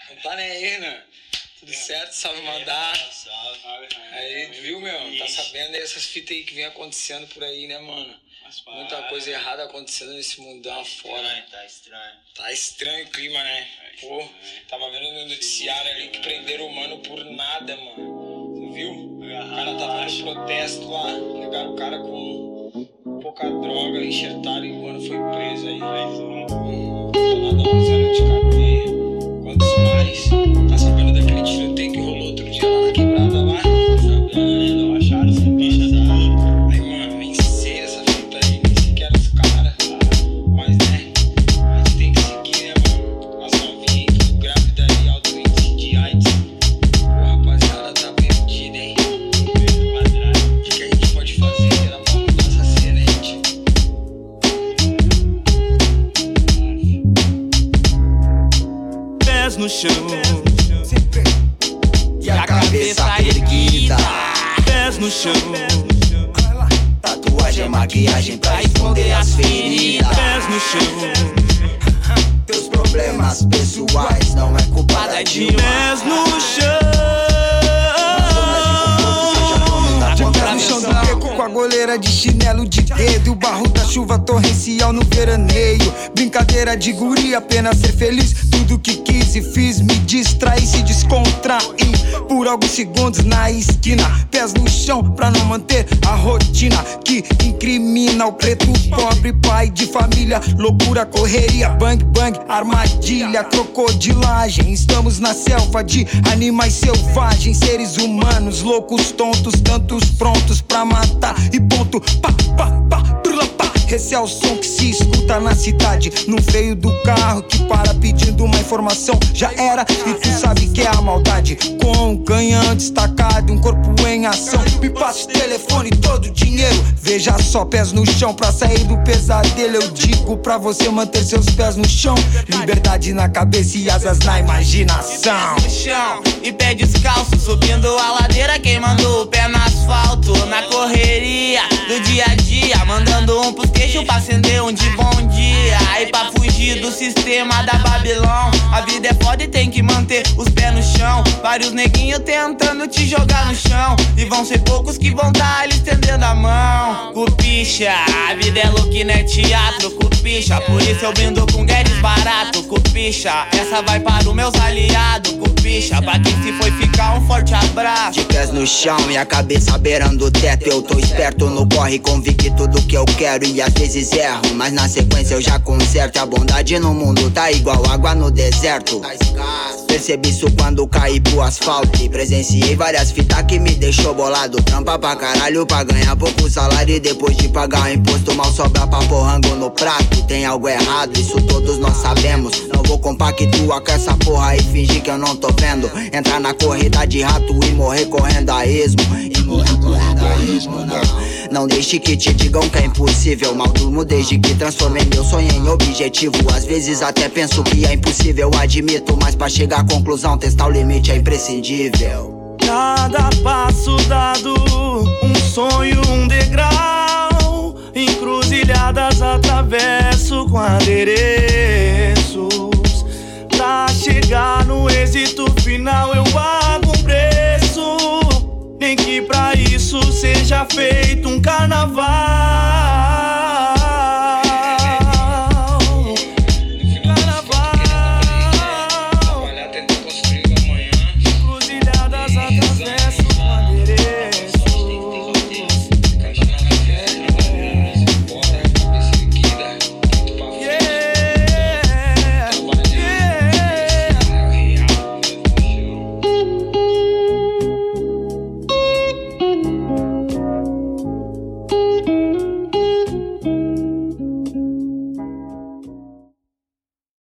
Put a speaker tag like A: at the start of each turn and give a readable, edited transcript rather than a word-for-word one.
A: Não tá nem aí, né? Tudo certo, sabe mandar.
B: Salve.
A: Aí, viu, meu? Tá sabendo essas fitas aí que vem acontecendo por aí, né, mano? Muita coisa errada acontecendo nesse mundão afora. Tá estranho o clima, né? Pô, tava vendo no noticiário ali que prenderam o mano por nada, mano. Você viu? O cara tava no protesto lá, pegaram o cara com pouca droga, enxertaram e o mano foi preso aí. Nada 11 anos de cadeia. Quantos mais? Tá sabendo daquele tiroteio que rolou outro dia lá na quebrada lá? Sabendo, acharam esse bicho aí. Aí, mano, nem sei essa fita aí, nem sei que era esse cara. Mas, né, a gente tem que seguir, né, mano? As novinhas aí, tudo grávida aí, alto índice de AIDS. Pô, rapaziada, tá perdida, hein? O que a gente pode fazer? Era pra mudar essa cena, hein, tio?
C: Pés no chão e a cabeça erguida. Pés no chão,
D: tatuagem, maquiagem pra esconder as feridas.
C: pés no chão,
D: Teus problemas pessoais não é culpa da Dilma.
C: pés no chão.
E: Pé no chão do beco com a goleira de chinelo de dedo e o barro da chuva torrencial no veraneio. Brincadeira de guri, apenas ser feliz. Tudo que quis e fiz, me distrair, se descontrair por alguns segundos na esquina. Pés no chão pra não manter a rotina que incrimina o preto pobre, pai de família. Loucura, correria, bang bang, armadilha, crocodilagem. Estamos na selva de animais selvagens, seres humanos loucos, tontos, tantos prontos pra matar e ponto, pá, pá, pá, brula, pá. Esse é o som que se escuta na cidade, no freio do carro que para pedindo uma informação. Já era, e tu sabe que é a maldade. Com um canhão destacado, um corpo em ação. Me passa o telefone, todo o dinheiro. Veja só, pés no chão pra sair do pesadelo. Eu digo pra você manter seus pés no chão. Liberdade na cabeça e asas na imaginação.
C: No chão e pé descalço, subindo a ladeira, queimando o pé no asfalto. Na correria do dia a dia, mandando um pros queixos pra acender um de bom dia. Aí pra fugir do sistema da Babilão, a vida é foda e tem que manter os pés no chão. Vários neguinhos tentando te jogar no chão, e vão ser poucos que vão tá ali estendendo a mão. Cupicha, a vida é louca e não é teatro, cupicha. Por isso eu brindo com gueres barato, cupicha. Essa vai para os meus aliados, cupicha. Pra quem se foi ficar, um forte abraço.
D: De pés no chão e a cabeça beirando o teto. Eu tô esperto no corre, convicto do que eu quero. E às vezes erro, mas na sequência eu já conserto. A bondade no mundo tá igual água no deserto. Percebi isso quando caí pro asfalto e presenciei várias fitas que me deixou bolado. Trampa pra caralho pra ganhar pouco salário, e depois de pagar o imposto mal sobra pra pôr rango no prato. Tem algo errado, isso todos nós sabemos. Não vou compactuar com essa porra e fingir que eu não tô vendo. Entrar na corrida de rato e morrer correndo a esmo. Não deixe que te digam que é impossível. Mal durmo desde que transformei meu sonho em objetivo. Às vezes até penso que é impossível, admito. Mas pra chegar à conclusão, testar o limite é imprescindível.
C: Cada passo dado, um sonho, um degrau. Encruzilhadas atravesso com adereço.